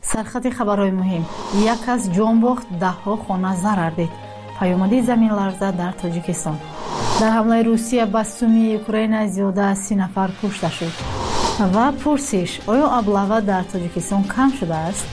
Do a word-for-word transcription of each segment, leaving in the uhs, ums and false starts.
سرخط خبرهای مهم. یک از جان باخت، ده ها خانه ضرر دید. پیامد زمین لرزه در تاجیکستان. در حمله روسیه به سومی اوکراین زیاده از سی نفر کشته شد. و پرسش: آیا ابله‌ها در تاجیکستان کم شده است؟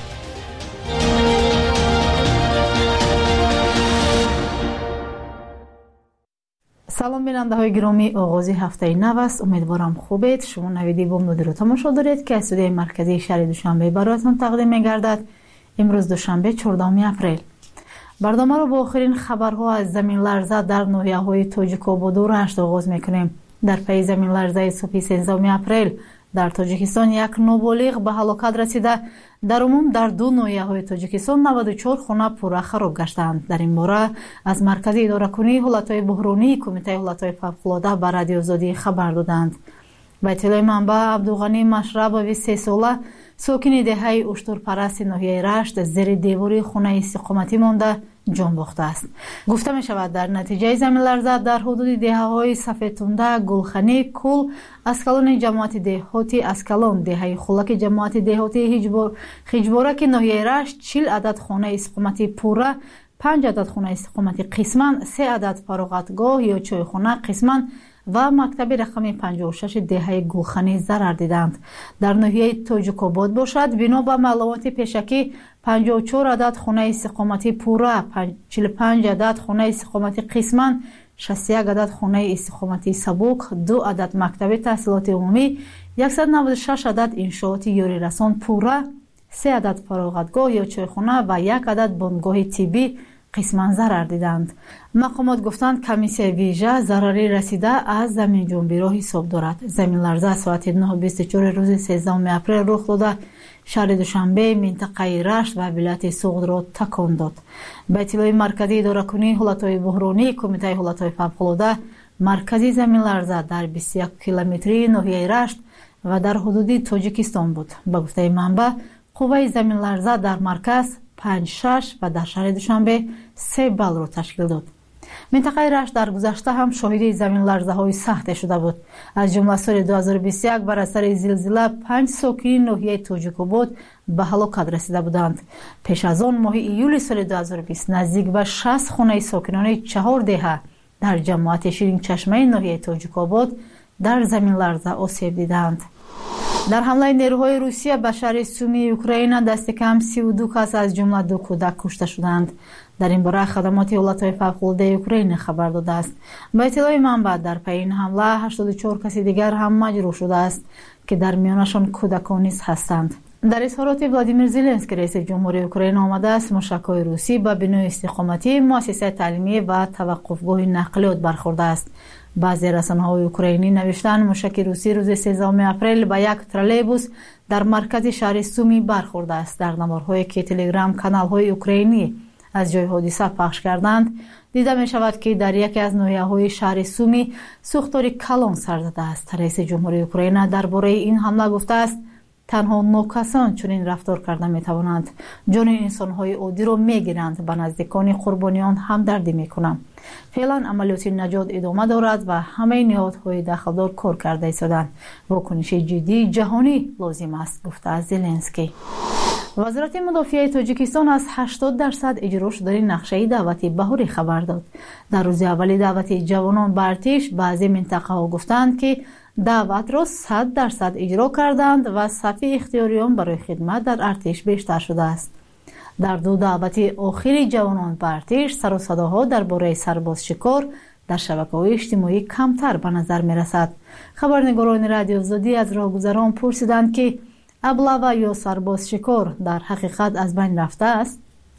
سلام بیننده های گرامی، آغازی هفته نو است. امیدوارم خوبید. شما نویدی بامدادی رو تماشا دارید که از استودیوی مرکزی شهر دوشنبه برایتان تقدیم می‌گردد. امروز دوشنبه چهاردهم اپریل. برنامه را با آخرین خبرها از زمین لرزه در ناحیه‌های تاجیک‌آباد و رشت آغاز می‌کنیم. در پی زمین لرزه صبح سیزدهم اپریل در تاجیکستان یک نابالغ به هلاکت رسیده. در عموم در دو ناحیه‌های تاجیکستان نود و چهار خانه پوره خراب گشتند. در این باره از مرکز اداره‌کنی حالت‌های بحرانی کمیته حالت‌های فوق‌العاده به رادیو آزادی خبر دادند. به اطلاع منبع، عبدالغنی مشربوی سه ساله ساکن دهه اشترپرست ناحیه رشت زیر دیواری خانه استقامتی مانده جان باخته است. گفته می شود در نتیجه زمین لرزه در حدود دهه‌های سفیدتونده، گلخانی، کل، اسکالون جماعت دهاتی اسکالون، دهه خلک جماعت دهاتی خیجباره که ناحیه رشت چهل عدد خانه استقامتی پوره، پنج عدد خانه استقامتی قسما، سه عدد فراغتگاه یا چایخانه قسما و مکتب رقم پنجاه و شش دهه گلخانی ضرر دیدند. در ناحیه تاجیک‌آباد باشد بنا به معلومات پیشکی پنجاه و چهار عدد خانه استقامتی پوره، چهل و پنج عدد خانه استقامتی قسما، شصت و یک عدد خانه استقامتی سبک، دو عدد مکتب تحصیلات عمومی، صد و نود و شش عدد انشاءات یاری رسان پوره، سه عدد فراغتگاه یا چایخانه و یک عدد بنگاه طبی قسما ضرر دیدند. مقامات گفتند کمیسیون ویژه ضرری رسیده از زمین جنبی را حساب دارد. زمین لرزه ساعت نه و بیست و چهار روز سیزدهم اپریل رخ داده. شهر دوشنبه منطقه رشت و ولایت سوغد را تکان داد. به اطلاع مرکزی اداره‌کنی حالت‌های بحرانی کمیته حالت‌های فوق‌العاده، مرکزی زمین لرزه در بیست و یک کیلومتری ناحیه رشت و در حدود تاجیکستان بود. به گفته منبع، قوه زمین لرزه در مرکز پنج شش و در شهر دوشنبه سه بال را تشکیل داد. منطقه رشت در گذشته هم شاهد زمین لرزه های سخت شده بود. از جمله سال دو هزار و بیست و یک بر اثر زلزله پنج ساکنین ناحیه تاجیک‌آباد به هلاکت رسیده بودند. پیش از آن ماه ایول سال دو هزار و بیست نزدیک به شصت خانه ساکنان چهار دهه در جماعت شیرین چشمه ناحیه تاجیک‌آباد در زمین لرزه آسیب دیدند. در حمله نیروهای روسیه به شهر سومی اوکراین دست کم سی و دو کس از جمله دو کودک کشته شدند. در این باره خدمات حالت‌های فوق‌العاده اوکراین خبر داده است. به اطلاع منبع در پی این حمله هشتاد و چهار کس دیگر هم مجروح شده است که در میانشان کودکان نیز هستند. در اظهارات ولادیمیر زلنسکی رئیس جمهوری اوکراین آمده است موشک‌های روسی به بنای استقامتی، مؤسسه تعلیمی و توقفگاه نقلیات برخورده است. بعضی رسانه‌های اوکراینی نوشتند موشک روسی روز سیزدهم اپریل به یک ترولبوس در مرکز شهر سومی برخورده است. در نمارهایی که تلگرام کانال‌های اوکراینی از جای حادثه پخش کردند دیده می شود که در یکی از ناحیه‌های شهر سومی سوختاری کلان سر زده است. رئیس جمهوری اوکراین درباره این حمله گفته است تنها نه کسان چنین رفتار کرده می توانند. جان انسان‌های عادی را می گیرند. به نزدیکان قربانیان همدردی می کنند. فعلا عملیات نجات ادامه دارد و همه نهادهای دخلدار کار کرده ایستادند. واکنش جدی جهانی لازم است، گفته از زلنسکی. وزارت مدافع تاجیکستان از هشتاد درصد اجرا شدن نقشه دعوت بهاری خبر داد. در روز اول دعوت جوانان به ارتش بعضی منطقه ها گفتند که دعوت را صد درصد اجرا کردند و صف اختیاریان برای خدمت در ارتش بیشتر شده است. در دو دعوت آخری جوانان به ارتش سر و صداها درباره سرباز شکار در شبکه‌های اجتماعی کمتر به نظر می رسد. خبرنگاران رادیو آزادی از راهگذران پرسیدند که ابله‌ها یا سرباز شکار در حقیقت از بین رفته است.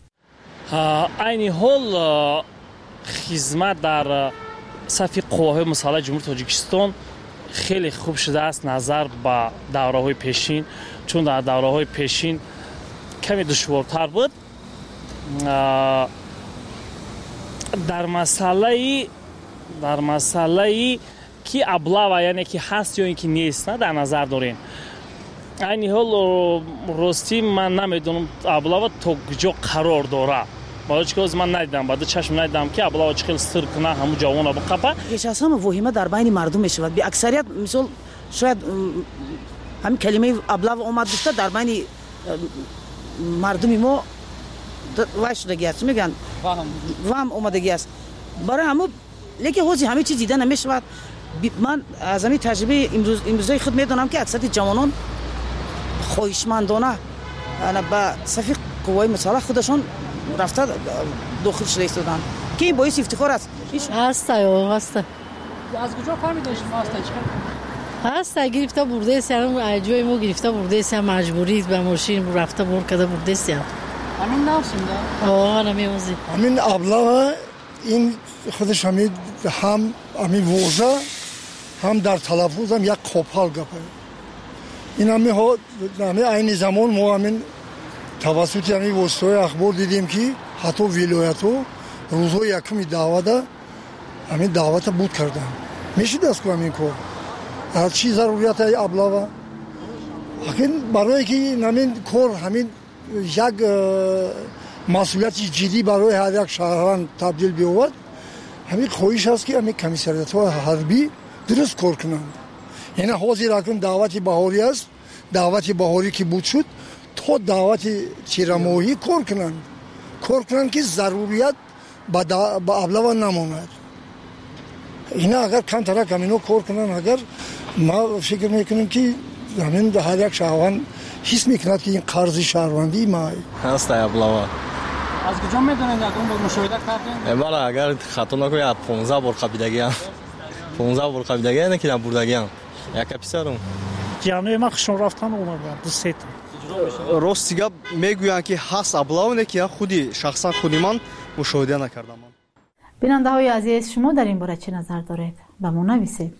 عین حال خدمت در صف قواهای مسلح جمهوری تاجیکستان خیلی خوب شده است نظر به دوره‌های پیشین، چون در دوره‌های پیشین کمی دشوارتر بود. در مسئله در مسئله کی ابله‌ها یعنی که هست یا اینکه نیست در نظر داریم. این حال راستی من نمیدونم ابله‌ها تا کجا قرار داره. باید که من ندیدم، بعد چشم ندیدم که ابله‌ها چقدر سر کنه همون جوان ابو قبا. هیچ از همه وهمه در بین مردم میشود. به اکثریت مثلا شاید همین کلمه ابله‌ها اومد گفته در بین мардуми мо вай шудагӣ аст, чӣ мегӯянд, ваҳм омадагӣ аст. барои ҳамо лекин ҳозир ҳамин чиз дида намешавад. ман аз ҳамин таҷрибаи имрӯзаи худ медонам ки аксари ҷавонон хоҳишмандона ба сафи қувваи мусаллаҳ худашон рафта дохил шуда истоданд ки ин боиси ифтихор аст. ҳаста ё ҳаста. аз куҷо фаҳмидед шумо ҳаста чиқар? ҳаста гирифта бурдеясям, ҷои мо гирифта бурдеясям, маҷбурӣ ба мошин рафта бур када бурдеясям. ҳамин навсинда? О, ҳамин ҳамин аблава ин худаш ҳамин ҳам ҳамин воза ҳам дар талаффузам як қопал гапа. ин ҳамин ҳамин айни замон мо ҳамин тавассути ҳамин воситаҳои ахбор дидем ки ҳатто вилоятҳо рӯзҳои якуми даъвата ҳамин даъвата буд карданд. мешудааст ку ҳамин кор. аз чӣ зарурията аблава? акин барое ки ҳамин кор ҳамин як масъулияти ҷиддӣ барои ҳар як шаҳрванд табдил биёбад, ҳамин хоҳиш аст ки ҳамин комиссариятҳои ҳарбӣ дуруст кор кунанд. яъне ҳозир акун даъвати баҳорӣ аст, даъвати баҳорӣ ки буд шуд, то даъвати тирамоҳӣ кор кунанд. кор кунанд ки зарурият ба аблава намонад. ина агар камтарак ҳамино кор кунанд, агар ма фикр мекунем ки ҳамин ҳар як шаҳрванд ҳис мекунад ки ин қарзи шаҳрвандии май ҳаста аблава. аз куҷо медонед акун бо мушоҳида кардем? бала агар хато накунем понздаҳ бор қабидагиам. понздаҳ бор қабидагия не ки набурдагиам. яка писарам. ҷамъи ма хушон рафтан омадам. дусет. рости гап мегӯянд ки ҳаст аблава не ки худи шахсан худи ман мушоҳида накардам. бинандаҳои азиз, шумо дар ин бора чӣ назар доред? ба мо нависед.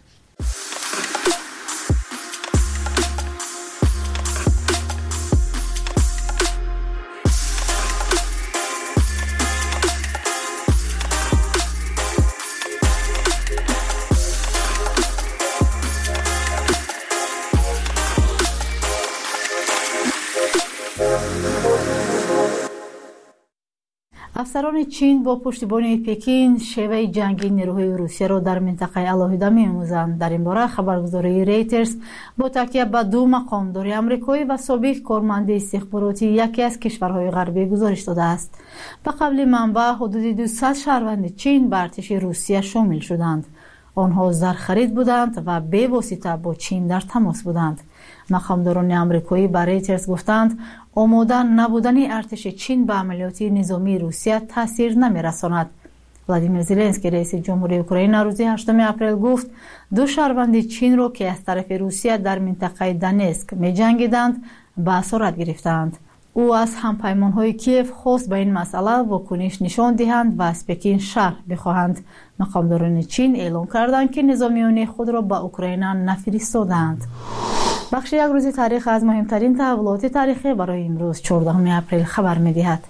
افسران چین با پشتیبانی پکین شیوه جنگی نیروهای روسیه را در منطقه علایقه می‌آموزند. در این باره خبرگزاری ریترز با تکیه به دو مقامدار آمریکایی و سابق کارمند استخباراتی یکی از کشورهای غربی گزارش داده است. به قول منبع حدود دویست شهروند چین به ارتش روسیه شامل شدند. آنها زرخرید بودند و به واسطه با چین در تماس بودند. مقامداران آمریکایی به ریترز گفتند آماده نبودن ارتش چین به عملیات نظامی روسیه تاثیر نمی‌رساند. ولادیمیر زلنسکی رئیس جمهوری اوکراین روز هشتم اپریل گفت دو شهروند چین را که از طرف روسیه در منطقه دانسک می‌جنگیدند به اسارت گرفتند. او از همپیمان‌های کیف خواست به این مسئله واکنش نشان دهند و از پکین شرح بخواهند. مقامداران چین اعلام کردند که نظامیان خود را به اوکراین نفرستادند. بخش یک روز تاریخ از مهمترین تحولات تاریخی برای امروز چهاردهم اپریل خبر می‌دهد.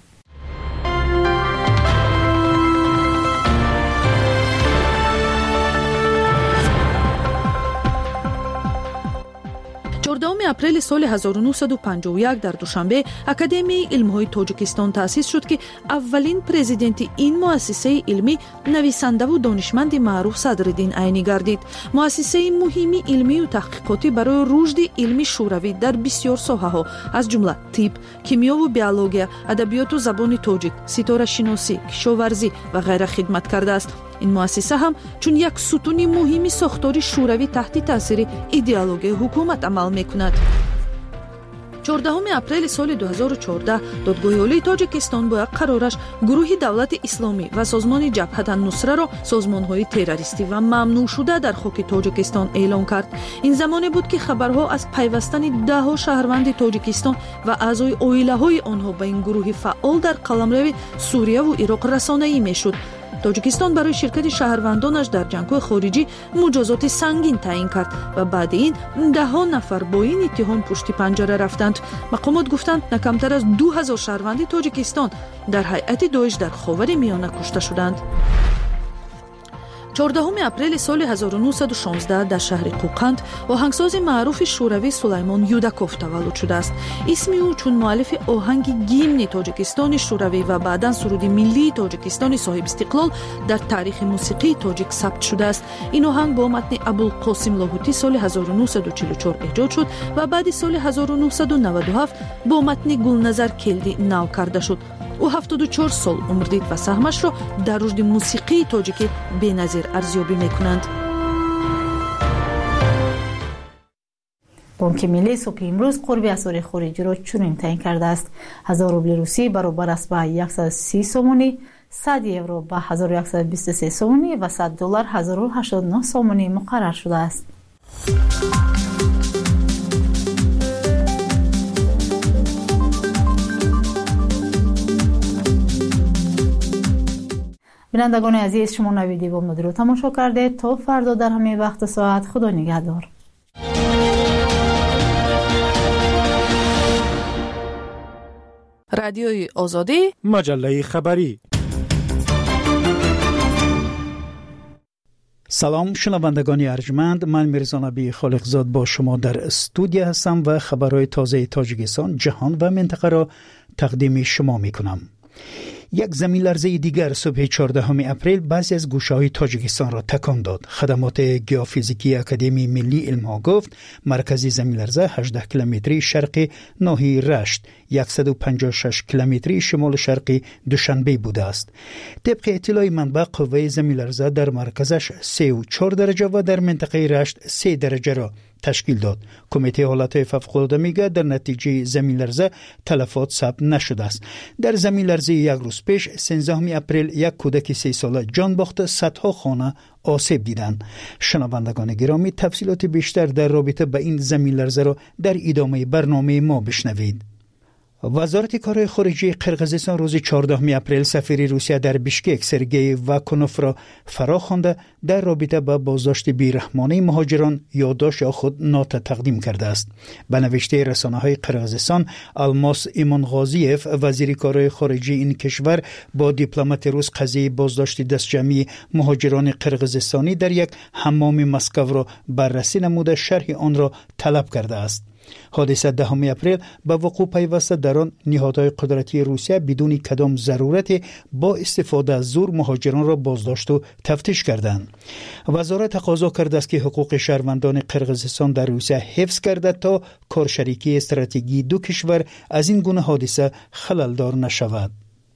چهاردهم اپریل سال هزار و نهصد و پنجاه و یک در دوشنبه اکادمی علم‌های تاجیکستان تأسیس شد که اولین پرزیدنت این مؤسسه علمی نویسنده و دانشمند معروف صدرالدین عینی گردید. مؤسسه مهمی علمی و تحقیقاتی برای رشد علمی شوروی در بسیار ساحه‌ها از جمله طب، کیمیا و بیولوژی، ادبیات و زبان تاجیک، ستاره شناسی، کشاورزی و غیره خدمت کرده است. این مؤسسه هم چون یک ستون مهمی ساختار شوروی تحت تاثیر ایدئولوژی حکومت عمل میکند. چهاردهم اپریل سال دو هزار و چهارده دادگاه عالی تاجیکستان با یک قرارش گروه دولت اسلامی و سازمان جبهه النصره را سازمان‌های تروریستی و ممنوع شده در خاک تاجیکستان اعلام کرد. این زمانی بود که خبرها از پیوستن ده‌ها شهروند تاجیکستان و اعضای عائله‌های آنها به این گروه فعال در قلمرو سوریه و عراق رسانه‌ای میشد. تاجیکستان برای شرکت شهروندانش در جنگ‌های خارجی مجازات سنگین تعیین کرد و بعد این ده ها نفر با این اتهام پشت پنجره رفتند. مقامات گفتند نه کمتر از دو هزار شهروند تاجیکستان در هیئت داعش در خاور میانه کشته شدند. چهاردهم اپریل سال هزار و نهصد و شانزده در شهر قوقند آهنگساز معروف شوروی سلیمان یوداکوف تولد شده است. اسم او چون مؤلف آهنگ گیمن تاجیکستان شوروی و بعداً سرود ملی تاجیکستان صاحب استقلال در تاریخ موسیقی تاجیک ثبت شده است. این آهنگ با متن ابوالقاسم لاهوتی سال هزار و نهصد و چهل و چهار ایجاد شد و بعد سال هزار و نهصد و نود و هفت با متن گلنظر کلدی نو کرده شد. او هفتاد و چهار سال عمر دید و سهمش را در رشد موسیقی تاجیکی بی‌نظیر ارزیابی می‌کنند. بانک ملی صبح امروز قرب اسعار خارجی را چنین تعیین کرده است: هزار روبل روسی برابر است به صد و سی سومونی، صد یورو به هزار و صد و بیست و سه سومونی و صد دلار هزار و هشتاد و نه سومونی مقرر شده است. بینندگان عزیز، شما نویدی و مدیر رو تماشا کرده. تا فردا در همین وقت ساعت، خدا نگهدار. رادیوی آزادی، مجله خبری. سلام شنوندگان ارجمند، من میرزا نبی خالقزاد با شما در استودیو هستم و خبرهای تازه تاجیکستان، جهان و منطقه را تقدیم شما میکنم. یک زمین لرزه دیگر صبح چهاردهم اپریل بعضی از گوشه‌های تاجیکستان را تکان داد. خدمات گیوفیزیکی اکادمی ملی علم‌ها گفت مرکز زمین لرزه هجده کیلومتری شرقی ناحیه رشت، صد و پنجاه و شش کیلومتری شمال شرقی دوشنبه بوده است. طبق اطلاع منبع، قوه زمین لرزه در مرکزش سه و چهار درجه و در منطقه رشت سه درجه را تشکیل داد. کمیته حالات فوق‌العاده میگه در نتیجه زمین لرزه تلفات ثبت نشده است. در زمین لرزه یک روز پیش سیزدهم اپریل یک کودک سه ساله جان باخت، صدها خانه آسیب دیدند. شنوندگان گرامی، تفصیلات بیشتر در رابطه با این زمین لرزه را در ادامه برنامه ما بشنوید. وزارت کار خارجه قرقیزستان روز چهاردهم اپریل سفیر روسیه در بیشکک سرگئی واکونوف را فراخوانده در رابطه با بازداشت بیرحمانه مهاجران یادداشت خود نوت تقدیم کرده است. به نوشته رسانه‌های قرقیزستان، الماس ایمانغازیف وزیر کار خارجه این کشور با دیپلمات روس قضیه بازداشت دستجمعی مهاجران قرقیزستانی در یک حمام مسکو را بررسی نموده شرح آن را طلب کرده است. حادثه دهم اپریل به وقوع پیوسته در آن نهادهای قدرتی روسیه بدون کدام ضرورت با استفاده از زور مهاجران را بازداشت و تفتیش کردند. وزارت تقاضا کرده است که حقوق شهروندان قرقیزستان در روسیه حفظ کرده تا کارشریکی استراتژیکی دو کشور از این گونه حادثه خللدار نشود.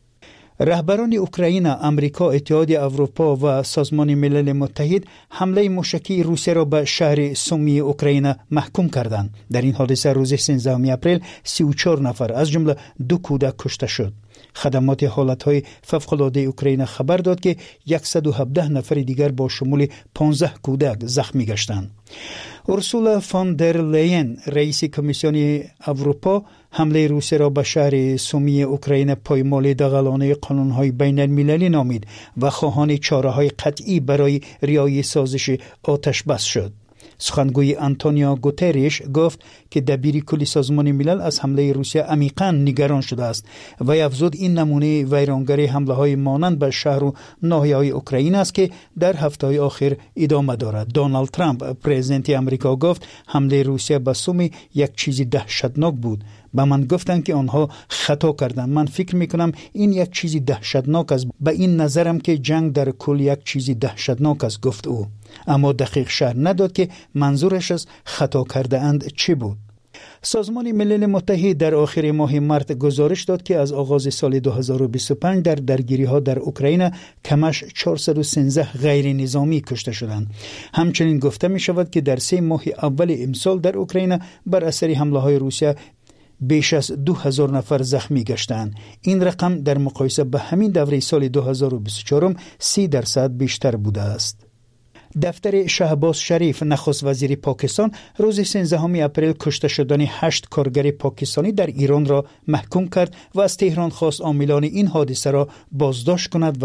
رهبران اوکراین، امریکا، اتحاد اروپا و سازمان ملل متحد حمله موشکی روسیه را به شهر سومی اوکراین محکوم کردند. در این حادثه روز سیزدهم اپریل سی و چهار نفر از جمله دو کودک کشته شد. خدمات حالتهای فوق‌العاده اوکراین خبر داد که صد و هفده نفر دیگر با شمول پانزده کودک زخمی گشتند. اورسولا فان در لین رئیس کمیسیون اروپا حمله روسیه را به شهر سومی اوکراین پایمال دغلانه قانون‌های بین المللی نامید و خواهان چاره‌های قطعی برای رعایت سازش آتش بس شد. سخنگوی آنتونیو گوتریش گفت که دبیر کل سازمان ملل از حمله روسیه عمیقاً نگران شده است و افزود این نمونه ویرانگری حمله‌های مانند به شهر و ناحیه‌های اوکراین است که در هفته‌های آخر ادامه دارد. دونالد ترامپ پرزیدنت آمریکا گفت حمله روسیه به سومی یک چیزی دهشتناک بود. به من گفتند که آنها خطا کردند. من فکر میکنم این یک چیزی دهشتناک است. به این نظرم که جنگ در کل یک چیزی دهشتناک است، گفت او. اما دقیق شرح نداد که منظورش از خطا کرده اند چی بود. سازمان ملل متحد در آخر ماه مارس گزارش داد که از آغاز سال دو هزار و بیست و پنج در درگیری‌ها در اوکراین کمش چهارصد و سیزده غیر نظامی کشته شدند. همچنین گفته می شود که در سه ماه اول امسال در اوکراین بر اثر حمله‌های روسیه بیش از دو هزار نفر زخمی گشتند. این رقم در مقایسه به همین دوره سال دو هزار و بیست و چهار سی درصد بیشتر بوده است. دفتر شهباز شریف نخست وزیر پاکستان روز سیزدهم اپریل کشته شدن هشت کارگر پاکستانی در ایران را محکوم کرد و از تهران خواست عاملان این حادثه را بازداشت کند و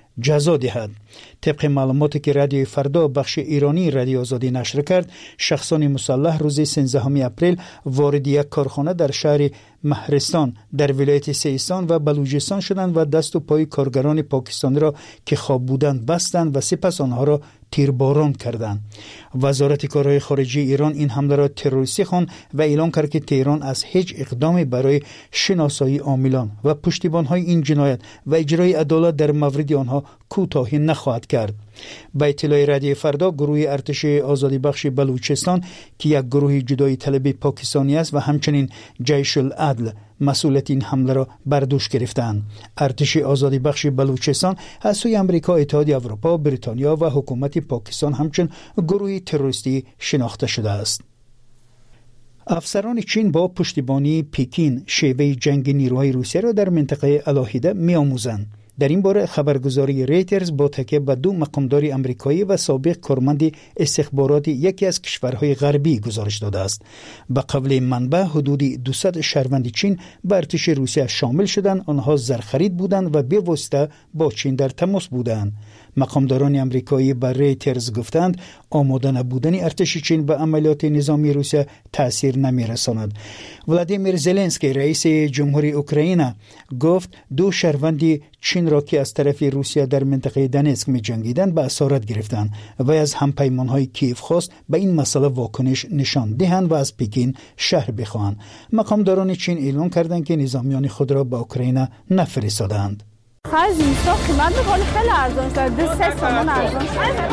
جزا دهد. طبق معلوماتی که رادیوی فردا بخش ایرانی رادیو آزادی نشر کرد، شخصان مسلح روز سیزدهم اپریل وارد یک کارخانه در شهر مهرستان در ولایت سیستان و بلوچستان شدند و دست و پای کارگران پاکستانی را که خواب بودند بستند و سپس آنها را تیرباران کردند. وزارت کارهای خارجه ایران این حمله را تروریستی خواند و اعلام کرد که تهران از هیچ اقدامی برای شناسایی عاملان و پشتیبان‌های این جنایت و اجرای عدالت در مورد آنها کوتاهی نخواهد کرد. با اطلاع رادیو فردا، گروه ارتش آزادی بخش بلوچستان که یک گروه جدایی طلب پاکستانی است و همچنین جیش العدل مسئولیت این حمله را بر دوش گرفتند. ارتش آزادی بخش بلوچستان از سوی امریکا، اتحادیه اروپا، بریتانیا و حکومت پاکستان همچون گروه تروریستی شناخته شده است. افسران چین با پشتیبانی پکین شیوه جنگ نیروهای روسیه را در منطقه علاهیده می‌آموزند. در این باره خبرگزاری ریترز با تکیه به دو مقامدار امریکایی و سابق کارمند استخبارات یکی از کشورهای غربی گزارش داده است. به قول منبع، حدود دویست شهروند چین به ارتش روسیه شامل شدند. آنها زرخرید بودند و به واسطه با چین در تماس بودند. مقامداران امریکایی به ریترز گفتند آماده نبودن ارتش چین به عملیات نظامی روسیه تأثیر نمی‌رساند. ولادیمیر زلنسکی رئیس جمهوری اوکراین گفت دو شهروند چین را که از طرف روسیه در منطقه دنیسک می جنگیدند به اسارت گرفتند و از همپیمانهای کیف خواست به این مسئله واکنش نشان دهند و از پکین شهر بخواهند. مقامداران چین اعلام کردند که نظامیان خود را به اوکراین نفرستادند. خیلی اینستا قیمت می‌کنه، خیلی ارزان شده، دو سه تومان ارزان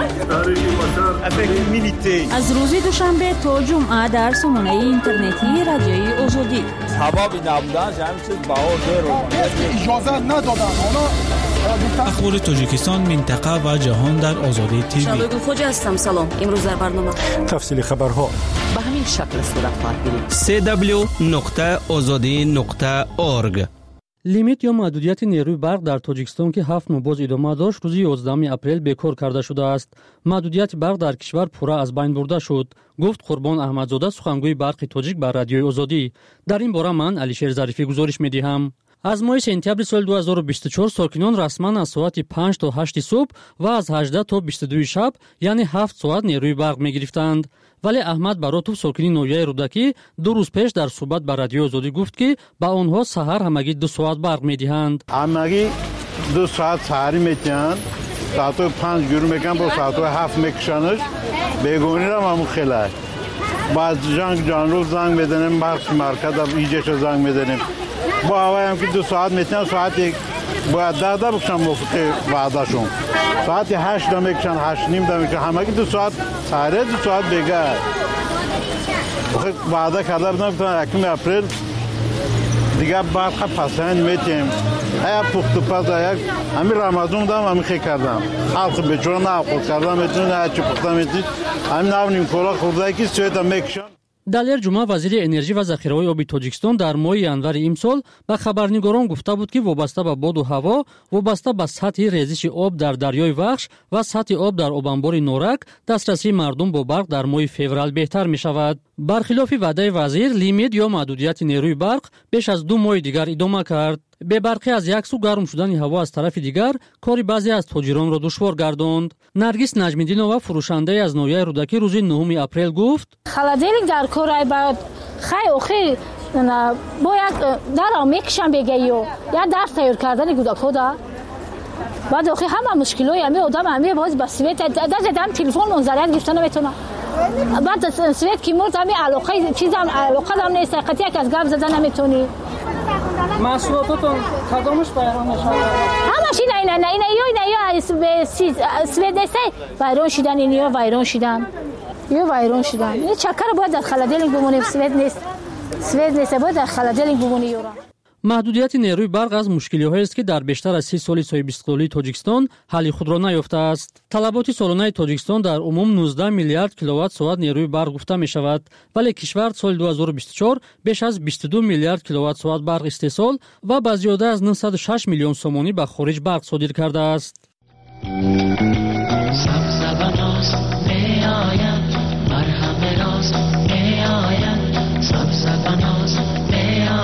شده. از روز دوشنبه تا جمعه در سامانه اینترنتی رادیوی آزادی. سببی نبودنش همین چیز بهار رو اجازه ندادن. اخبار تاجیکستان، منطقه و جهان در آزادی تیوی. شبگون خوجا هستم. سلام. امروز در برنامه تفصیل خبرها به همین شکل صورت خواهد گرفت. سی دبلیو نقطه آزادی نقطه اورگ. لیمیت یا محدودیت نیروی برق در تاجیکستان که هفت ماه باز ادامه داشت، روز یازدهم اپریل بیکار کرده شده است. محدودیت برق در کشور پورا از بین برده شد، گفت قربان احمدزاده، سخنگوی برق تاجیک بر رادیوی آزادی. در این باره من علیشیر ظریفی گزارش می‌دهم. از ماه سپتامبر سال دو هزار و بیست و چهار ساکنان رسما از ساعت پنج تا هشت صبح و از هجده تا بیست و دو شب یعنی هفت ساعت نیروی برق می‌گرفتند. ولی احمد براتوف ساکنی نویای رودکی دو روز پیش در صحبت با رادیو آزادی گفت که با آنها سحر همگی دو ساعت برق می‌دهند. همگی دو ساعت سحری می‌دهند. ساعت پنج گرم میکنن با ساعت هفت میکشنش. بیگونی را همون خیلی. بعد جنگ جانلو زنگ می‌دنیم، برق مرکز ایجش زنگ می‌دنیم. با هوای هم که دو ساعت میتونن ساعت یک باید ده ده بکشن موفق وعدهشون. ساعت هشت ده میکشن، هشت نیم ده میکشن، همه که دو ساعت سهره دو ساعت بگه وعده کرده بودن بتونن یکم اپریل دیگه برق پسند میتیم. های پخت و پس یک همین رمضان دم همین خیلی کردم خلق بچورا نه خود کردم میتونن هر چی پخته میتونن همین نونیم کولا خورده که سویت هم میکشن. دالر جمعه وزیر انرژی و ذخیره‌های آبی تاجیکستان در ماه ینور امسال به خبرنگاران گفته بود که وابسته به باد و هوا، وابسته به سطح ریزش آب در دریای وخش و سطح آب در آبانبار نورک، دسترسی مردم با برق در ماه فوریه بهتر می شود. برخلاف وعده وزیر، لیمیت یا محدودیت نیروی برق بیش از دو ماه دیگر ادامه کرد. به برقی از یک سو گرم شدن هوا از طرف دیگر کاری بعضی از تاجران را دشوار گرداند. نرگس نجمیدینова فروشنده از نویای رودکی روز نهم اپریل گفت: холодильник در کارای بعد خیلی خیلی باید در آمیکشن بگه یا یا در تیار کردن گودک‌ها دا بعد آخه همه مشکلای همه آدم همه باز با سویت در دم تلفن منظرت گرفتن نمیتونه. بعد سویت کی مرد همه علاقه چیزام علاقه دارم نیست قطعی یک از گپ زدن نمیتونی. محصولاتتون کدامش بیرون شده؟ همش اینا اینا اینا اینا اینا سویدسه ویران شدن اینا ویران شدن یا ویران شدن. این چکر باید در خلادیلینگ بمونه. سوید نیست سوید نیست باید در خلادیلینگ بمونه یورا. محدودیت نیروی برق از مشکلی‌هایی است که در بیشتر از سی سال صاحب استقلالی تاجیکستان حل خود را نیافته است. طلبات سالانه تاجیکستان در عموم نوزده میلیارد کیلووات ساعت نیروی برق گفته می شود، ولی کشور سال دو هزار و بیست و چهار بیش از بیست و دو میلیارد کیلووات ساعت برق استحصال و با زیاده از نهصد و شش میلیون سومانی به خارج برق صادر کرده است.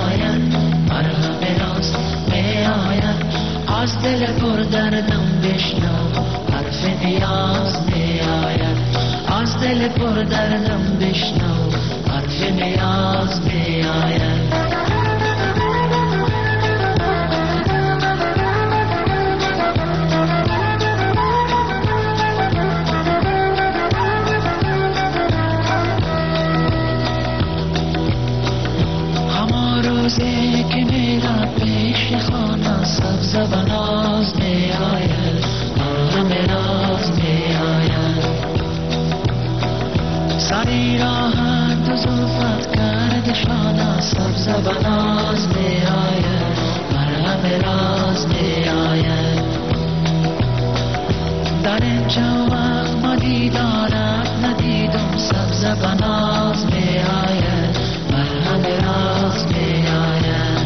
از دل پر دردم بشنو حرف نیاز می آید از دل پر دردم بشنو حرف نیاز می آید روزی که میرم پیش خانه سبز و ناز می آید همه راز می آید سری راحت و زلفت کرد شانه سبز و ناز می آید همه راز می آید در اینجا وقت ما دیدارت ندیدم سبز و ناز می آید همه راز می آید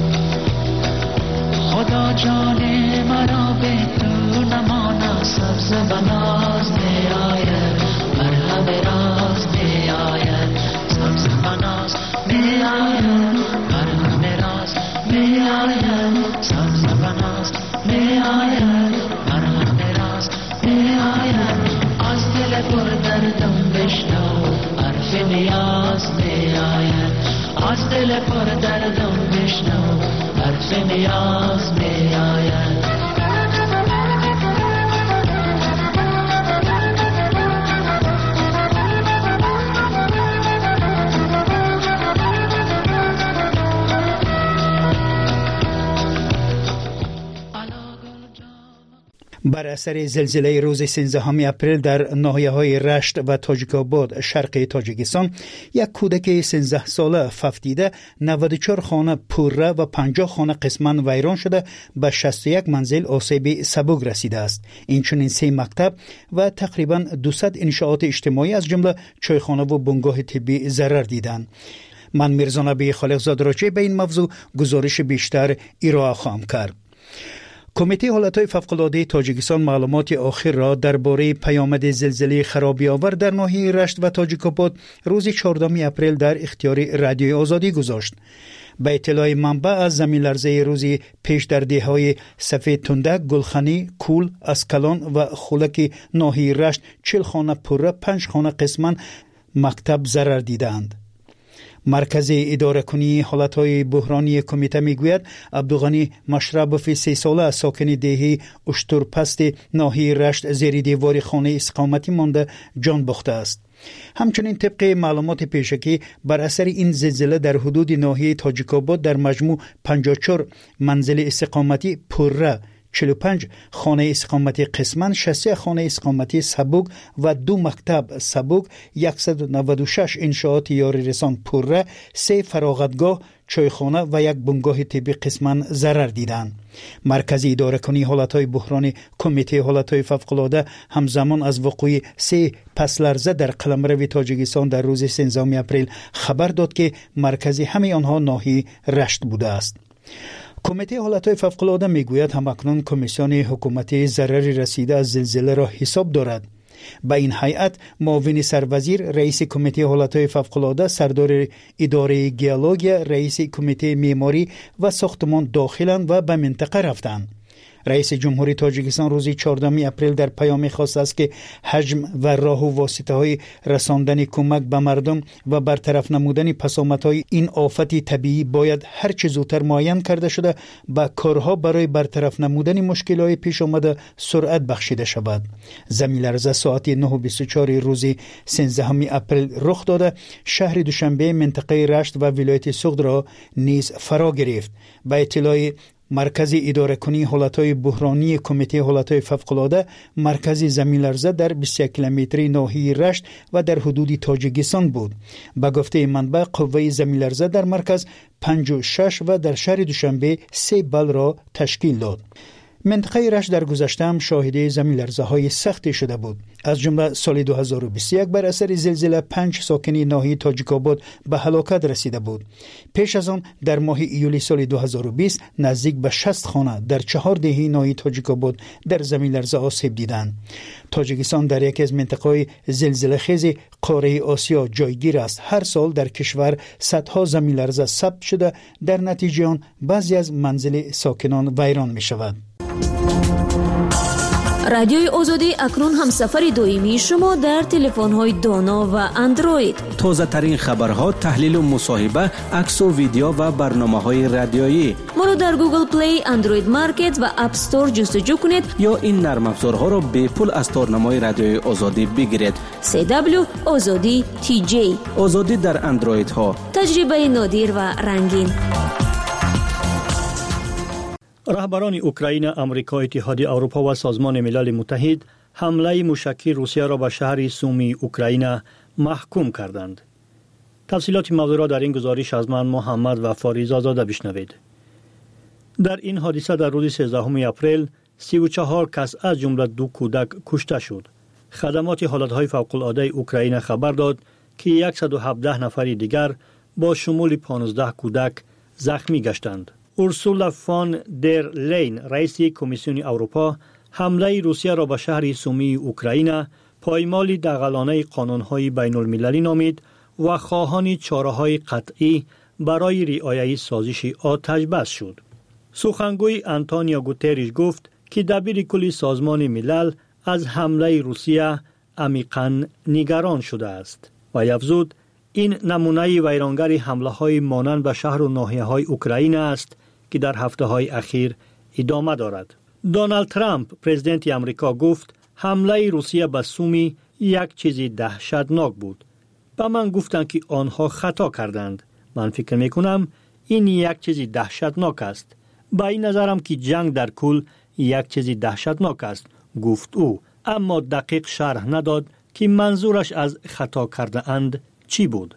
خدا جان مرا به تو نماند سبز و ناز می آید بر همه راز می آید سبز و ناز می آید بر همه راز می آید سبز و ناز می آید بر همه راز می آید از دل پر دردم بشنو حرف نیاز می آید از دل پر دردم بشنو حرف نیاز می آید بر اثر زلزله روز سیزدهم اپریل در ناحیه‌های رشت و تاجیک‌آباد شرق تاجیکستان یک کودک سیزده ساله ففتیده نود و چهار خانه پرره و پنجاه خانه قسماً ویران شده به شصت و یک منزل آسیب سبک رسیده است. اینچنین سه مکتب و تقریباً دویست انشاءات اجتماعی از جمله چایخانه و بنگاه طبی ضرر دیدند. من میرزا نبی خالقزاد راجع به این موضوع گزارش بیشتر ارائه خواهم کرد. کمیته حالتهای فوق‌العاده تاجیکستان معلومات آخر را درباره پیامد زلزله خرابی آور در ناحیه رشت و تاجیک‌آباد روز چهاردهم اپریل در اختیار رادیوی آزادی گذاشت. به اطلاع منبع از زمین لرزه روزی پیش در دههای سفید تندک، گلخانی، کول، اسکلان و خولک ناحیه رشت چهل خانه پرره، پنج خانه قسماً مکتب ضرر دیدند. مرکز اداره کنی حالتهای بحرانی کمیته میگوید عبدالغنی مشربوف سی ساله ساکن دهه اشترپست ناحیه رشت زیر دیوار خانه اقامتی مانده جان باخته است. همچنین طبق معلومات پیشکی بر اثر این زلزله در حدود ناحیه تاجیک‌آباد در مجموع پنجاه و چهار منزل اقامتی پرره، چهل و پنج خانه اقامتی قسماً، شصت و یک خانه اقامتی سبک و دو مکتب سبک، صد و نود و شش انشاءات یاری رسان پرره، سه فراغتگاه، چایخانه و یک بنگاه طبی قسماً ضرر دیدند. مرکز اداره کنی حالتهای بحرانی کمیته حالتهای فوق‌العاده همزمان از وقوع سه پس لرزه در قلمرو تاجیکستان در روز سیزدهم اپریل خبر داد که مرکز همه آنها ناحیه رشت بوده است. کمیته حالتهای فوق‌العاده میگوید همکنون کمیسیون حکومتی ضرری رسیده از زلزله را حساب دارد. به این هیئت معاون سروزیر، رئیس کمیته حالتهای فوق‌العاده، سردار اداره گیولوژی، رئیس کمیته معماری و ساختمان داخلند و به منطقه رفتند. رئیس جمهوری تاجیکستان روز چهاردهم اپریل در پیامی خواسته است که حجم و راه و واسطه های رساندن کمک به مردم و برطرف نمودن پسامدهای این آفت طبیعی باید هر چه زودتر معین کرده شده به کارها برای برطرف نمودن مشکلات پیش آمده سرعت بخشیده شود. زمین لرزه ساعت نه و بیست و چهار روز سیزدهم اپریل رخ داده شهر دوشنبه، منطقه رشت و ولایت سغد را نیز فرا گرفت. به اطلاع مرکز اداره کنی حالتهای بحرانی کمیته حالتهای فوق‌العاده، مرکز زمین لرزه در بیست و یک کیلومتری ناحیه رشت و در حدود تاجیکستان بود. به گفته منبع قوه زمین لرزه در مرکز پنج و شش و در شهر دوشنبه سه بل را تشکیل داد. منطقه رشت در گذشته هم شاهد زمین لرزه های سختی شده بود. از جمله سال دو هزار و بیست و یک بر اثر زلزله پنج ساکن ناحیه تاجیک‌آباد به هلاکت رسیده بود. پیش از آن در ماه ایولی سال دو هزار و بیست نزدیک به شصت خانه در چهار دهه ناحیه تاجیک‌آباد در زمین لرزه آسیب دیدند. تاجیکستان در یکی از مناطق زلزله خیز قاره آسیا جایگیر است. هر سال در کشور صدها زمین لرزه ثبت شده، در نتیجه آن بعضی از منازل ساکنان ویران می شود. رادیوی آزادی اکنون همسفر دائمی شما در تلفن‌های دانا و اندروید. تازه ترین خبرها، تحلیل و مصاحبه، عکس و ویدیو و برنامه‌های رادیویی. ما رو در گوگل پلی، اندروید مارکت و اپ استور جستجو کنید یا این نرم افزارها را به پول از تارنمای رادیوی آزادی بگیرید. سی دبلیو آزادی تی جی. آزادی در اندروید ها. تجربه نادر و رنگین. رهبران اوکراین، آمریکا، اتحادیه اروپا و سازمان ملل متحد حمله موشکی روسیه را به شهر سومی اوکراین محکوم کردند. تفصیلات موضوع را در این گزارش از من محمد و فاریز آزاده بشنوید. در این حادثه در روز سیزدهم اپریل سی و چهار کس از جمله دو کودک کشته شد. خدمات حالتهای فوق العاده اوکراین خبر داد که صد و هفده نفر دیگر با شمول پانزده کودک زخمی گشتند. اورسولا فان در لین، رئیس کمیسیون اروپا، حمله روسیه را به شهر سومی اوکراین پایمال دغلانه قانون‌های بین المللی نامید و خواهان چاره‌های قطعی برای رعایت سازش آتش بس شد. سخنگوی آنتونیو گوتریش گفت که دبیر کل سازمان ملل از حمله روسیه عمیقاً نگران شده است و افزود این نمونه ویرانگر حمله‌های مانند به شهر و ناحیه‌های اوکراین است که در هفته‌های اخیر ادامه دارد. دونالد ترامپ، پرزیدنت آمریکا، گفت حمله روسیه به سومی یک چیز دهشتناک بود. به من گفتند که آنها خطا کردند. من فکر می‌کنم این یک چیز دهشتناک است. با این نظرم که جنگ در کل یک چیز دهشتناک است، گفت او، اما دقیق شرح نداد که منظورش از خطا کرده اند چی بود.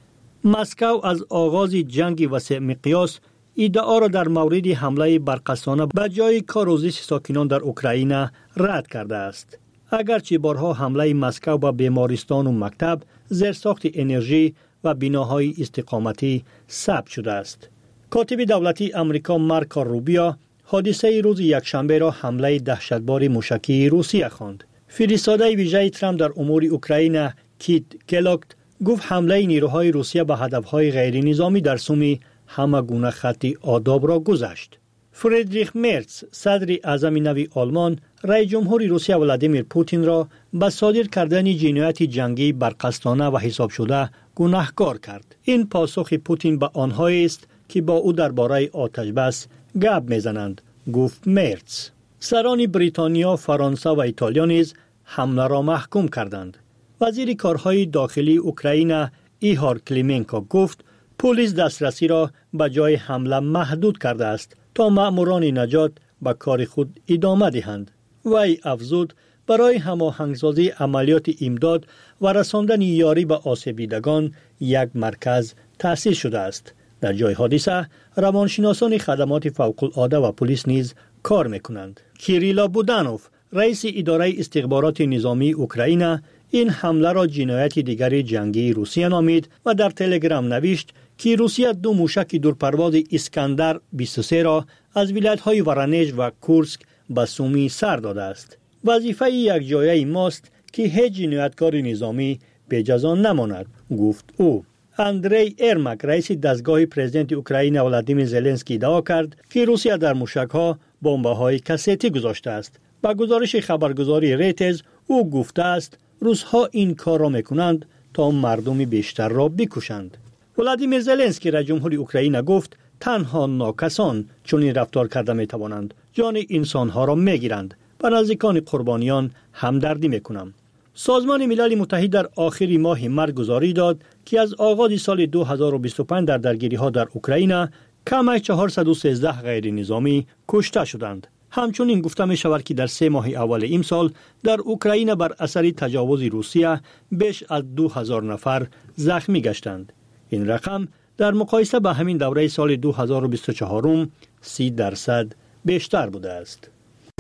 مسکو از آغاز جنگ وسیع مقیاس ادعا را در مورد حمله برقصانه به جای کاروزیس ساکنان در اوکراین رد کرده است. اگرچه بارها حمله مسکو به بیمارستان و مکتب، زیرساخت انرژی و بناهای استقامتی ثبت شده است. کاتب دولتی آمریکا مارکو روبیو حادثه روز یکشنبه را حمله دهشتبار موشکی روسیه خواند. فرستاده ویژه ترامپ در امور اوکراین کیت کلوگ گفت حمله نیروهای روسیه به هدفهای غیر نظامی در سومی همه گونه خط آداب را گذشت. فریدریخ مرتز، صدر اعظم نو آلمان، رئیس جمهور روسیه ولادیمیر پوتین را به صادر کردن جنایت جنگی برقصدانه و حساب شده گناهکار کرد. این پاسخ پوتین به آنهایی است که با او درباره آتش بس گپ میزنند، گفت مرتز. سران بریتانیا، فرانسه و ایتالیا نیز حمله را محکوم کردند. وزیر کارهای داخلی اوکراین ایهار کلیمنکو گفت پلیس دسترسی را به جای حمله محدود کرده است تا مأموران نجات به کار خود ادامه دهند. وی افزود برای هماهنگسازی عملیات امداد و رساندن یاری به آسیب دیدگان یک مرکز تأسیس شده است. در جای حادثه روانشناسان خدمات فوق العاده و پلیس نیز کار میکنند. کیریلا بودانوف، رئیس اداره استخبارات نظامی اوکراین، این حمله را جنایت دیگر جنگی روسیه نامید و در تلگرام نوشت که روسیه دو موشک دورپرواز اسکندر بیست و سه را از ولایت‌های ورانیژ و کورسک به سومی سر داده است. وظیفه یک جایه ماست که هیچ جنایتکار نظامی به جزا نماند، گفت او. اندری ارمک، رئیس دستگاه پرزیدنت اوکراین ولادیمیر زلنسکی ادعا کرد که روسیه در موشک‌ها بمب‌های کاستی گذاشته است. با گزارش خبرگزاری ریترز او گفته است روس‌ها این کار را می‌کنند تا مردم بیشتر را بکشند. ولادیمیر زلنسکی رئیس جمهور اوکراین گفت تنها ناکسان چون این رفتار کرده می‌توانند جان انسان‌ها را می‌گیرند. به نزدیکان قربانیان همدردی می‌کنم. سازمان ملل متحد در آخر ماه مارس گزارش داد که از آغاز سال دو هزار و بیست و پنج در درگیری‌ها در اوکراین کم از چهارصد و سیزده غیر نظامی کشته شدند. همچنین گفته می شود که در سه ماه اول این سال در اوکراین بر اثر تجاوز روسیه بیش از دو هزار نفر زخمی گشتند. این رقم در مقایسه با همین دوره سال دو هزار و بیست و چهار سی درصد بیشتر بوده است.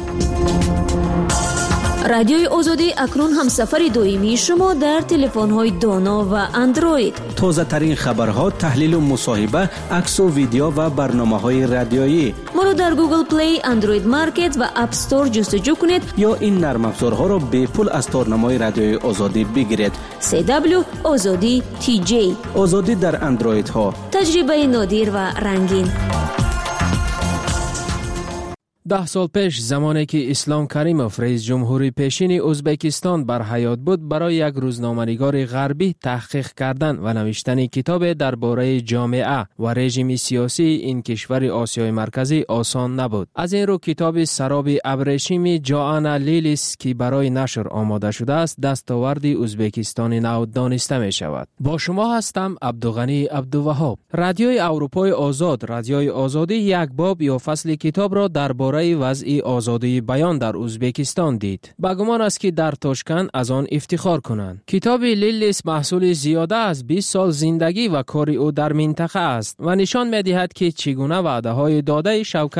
رادیوی آزادی اکنون همسفر دائمی شما در تلفن‌های دانا و اندروید. تازه ترین خبرها، تحلیل و مصاحبه، عکس و ویدیو و برنامه‌های رادیویی. ما رو در گوگل پلی، اندروید مارکت و اپ استور جستجو کنید یا این نرم افزارها را به پول از تارنمای رادیوی آزادی بگیرید. سی دبلیو آزادی تی جی. آزادی در اندروید ها. تجربه نادر و رنگین. ده سال پیش زمانی که اسلام کریموف رئیس جمهوری پیشین ازبکستان بر حیات بود، برای یک روزنامه‌نگار غربی تحقیق کردن و نوشتن کتاب درباره جامعه و رژیم سیاسی این کشور آسیای مرکزی آسان نبود. از این رو کتاب سراب ابریشم جوانا لیلیس که برای نشر آماده شده است دستاورد ازبکستان نو دانسته می شود. با شما هستم عبدالغنی عبدالوهاب. رادیوی اروپای آزاد، رادیوی آزادی یک باب یا فصل کتاب را درباره وضع آزادی بیان در ازبکستان دید. با گمان است که در تاشکند از آن افتخار کنند. کتاب لیلیس محصول زیاده از بیست سال زندگی و کار او در منطقه است و نشان می دهد که چگونه وعده های داده شوکت